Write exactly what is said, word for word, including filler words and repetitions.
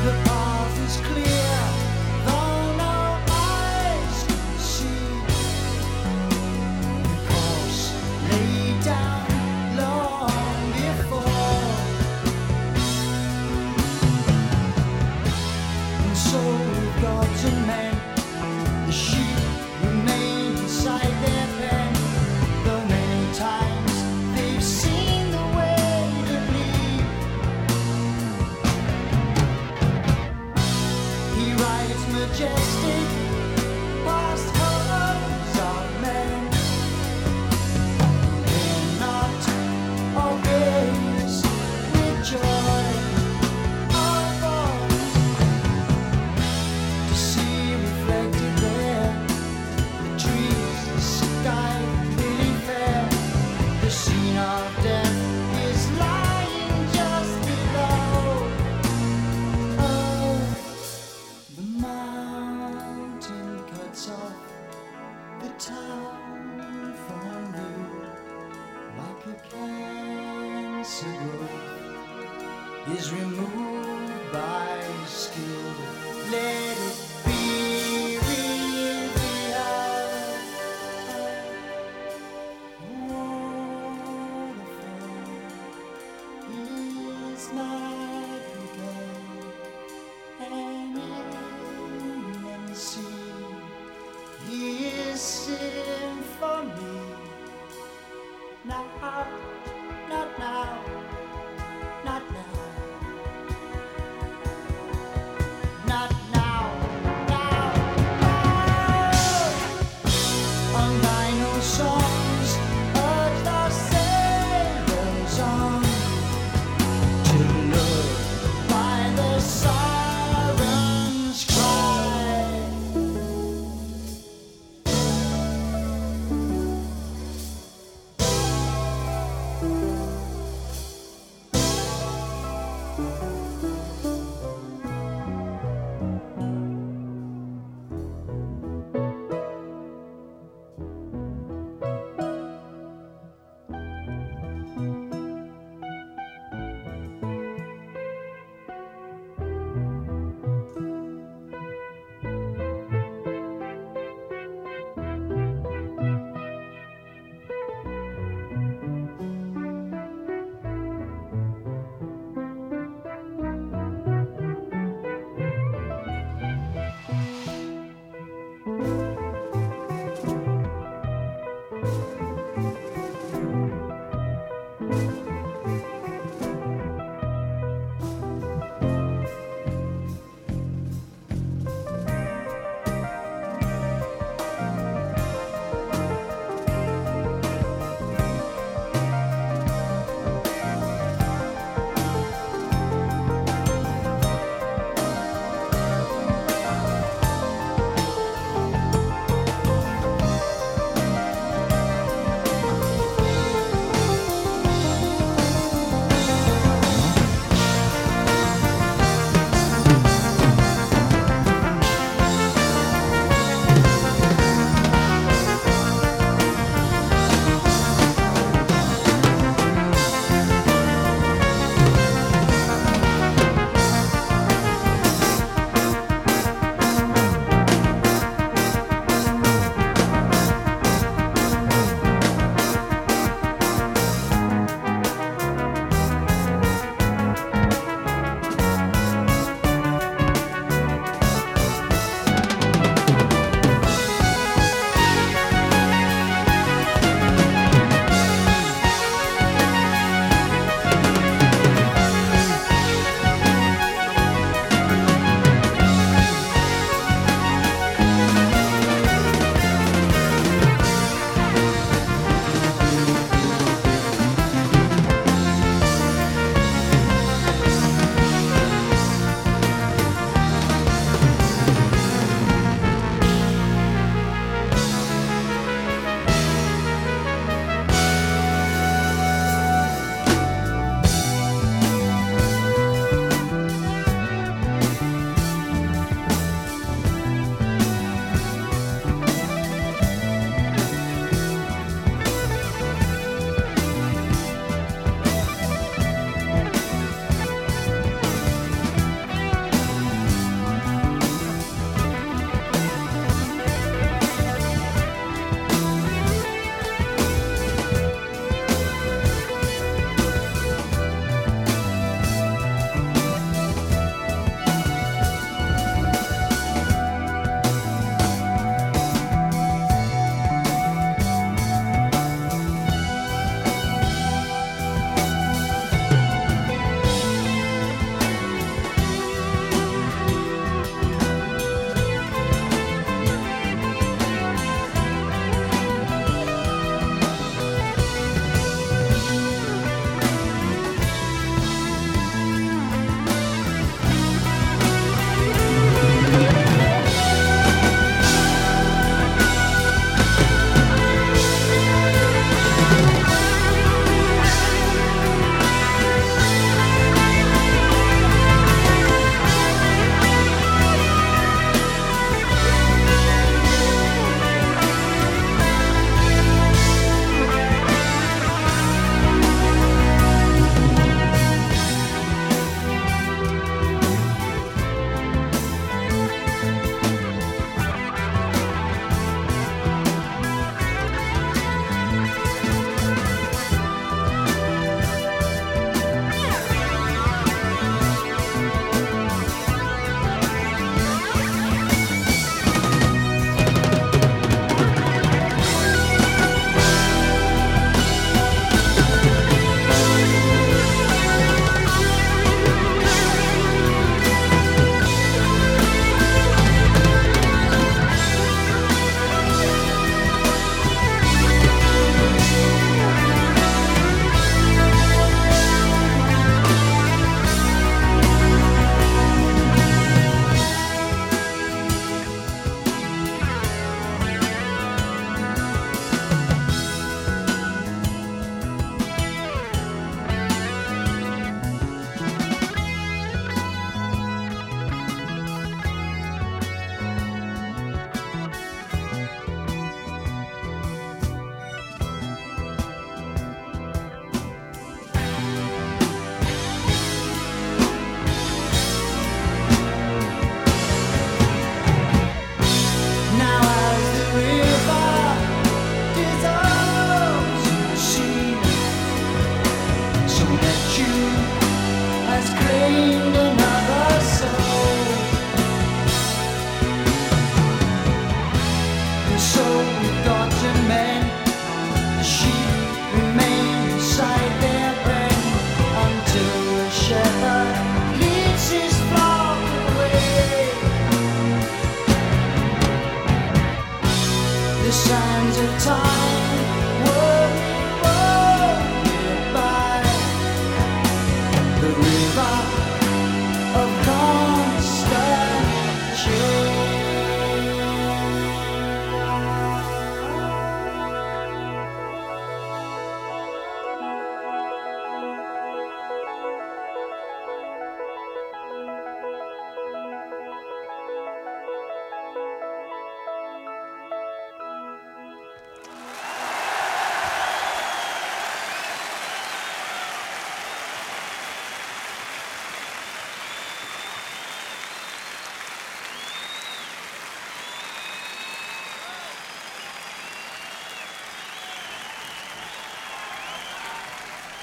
The path is clear, though no eyes can see. The course laid down long before. And so we've got to mend. The sheep remain inside their pen, though many times they've seen the way to leave. He rides majestic past homes of men. They're not always with joy or voice to see reflected there the trees, the sky, really fair. The scene of death is lying just below. Oh, the mountain cuts off the town from view like a cancer growth is removed by skill. Let it be revealed. Waterfall is not begun, and inland sea is symphony. Now, not now, not now. Not now, now, now. On rhino songs, urge the sailors on to look by the sirens' cry. river